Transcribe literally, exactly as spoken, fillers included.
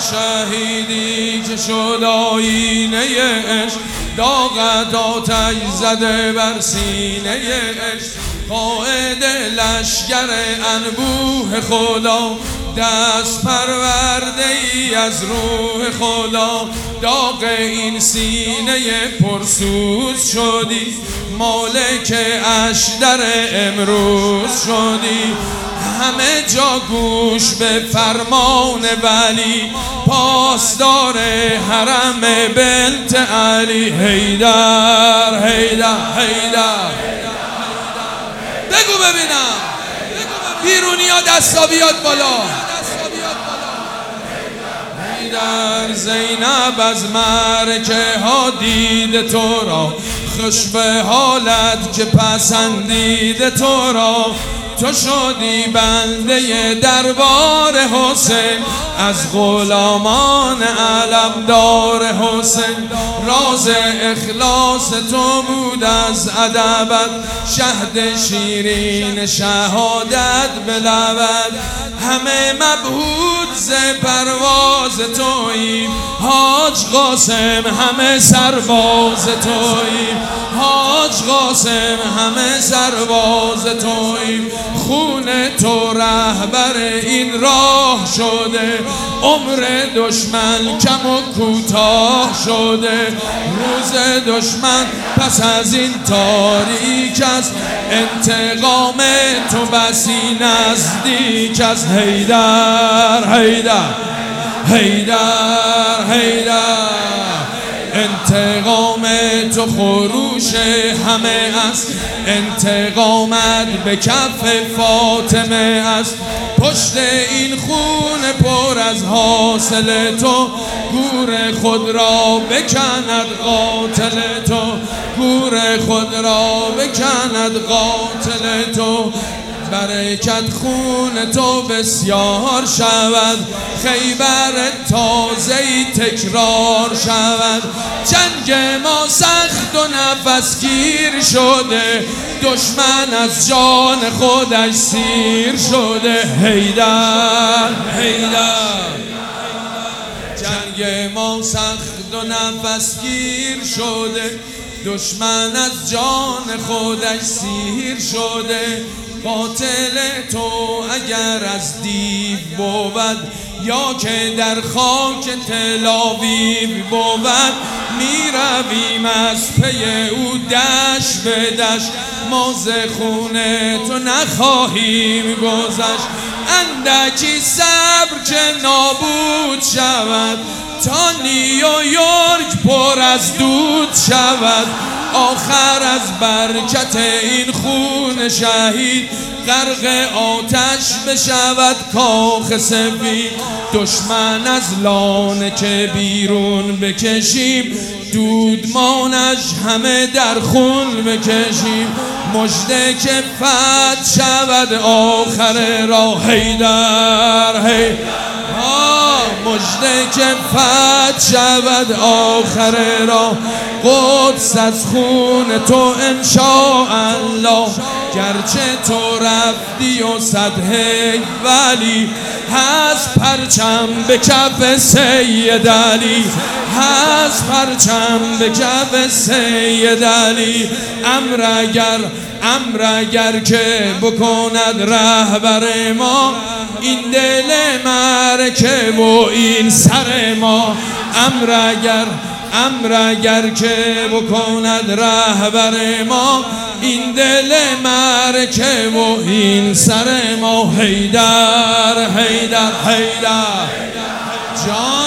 شهیدی که شد آینه عشق، داغت آتش زده بر سینه عشق. قائد لشگر انبوه خدا، دست پرورده ای از روح خدا. داغ این سینه پرسوز شدی، مالک اشدر امروز شدی. همه جا گوش به فرمان ولی، پاسدار حرم بنت علی. حیدر حیدر حیدر بگو ببینم، بیرونی ها دستا بیاد بالا. حیدر زینب از مرکه ها دید تو را، خوش به حالت که پسندید تو را. تو شدی بنده دربار حسین، از غلامان علمدار حسین. راز اخلاص تو بود از ادبت، شهد شیرین شهادت به لبت. همه مبهوت ز پرواز توییم، حاج قاسم همه سرباز توییم. حاج قاسم همه سرباز توییم. خون تو رهبر این راه شده، عمر دشمن کم و کوتاه شده. روز دشمن پس از این تاریک است، انتقام تو بسی نزدیک است. حیدر حیدر حیدر حیدر انتقام تو خروش همه است، انتقامت به کف فاطمه است. پشت این خون پر از حاصل تو، گور خود را بکند قاتل تو. گور خود را بکند قاتل تو. برکت خون تو بسیار شود، خیبر تازه‌ای تکرار شود. جنگ ما سخت و نفسگیر شده، دشمن از جان خودش سیر شده. حیدر حیدر جنگ ما سخت و نفسگیر شده، دشمن از جان خودش سیر شده. قاتل تو اگر از دیو بود، یا که در خاک تل آویو بود. می رویم از پی او دشت به دشت، ما ز خون تو نخواهیم گذشت. اندکی صبر که نابود شود، تا نیویورک پر از دود شود. آخر از برکت این خون شهید، غرق آتش بشود کاخ سفید. دشمن از لانه که بیرون بکشیم، دودمانش همه در خون بکشیم. مژده که فتح شود آخر راه. حیدر حیدر مژده که فتح شود آخر راه. قدس از خون تو انشاءالله، گرچه تو رفتی و صد حیف ولی، هست پرچم به کف سید علی. هست پرچم به کف سید علی. امر اگر امر اگر که بکند رهبر ما، این دل معرکه و این سر ما. امر اگر امر اگر که بکند رهبر ما، این دل معرکه و این سر ما. حیدر حیدر حیدر جان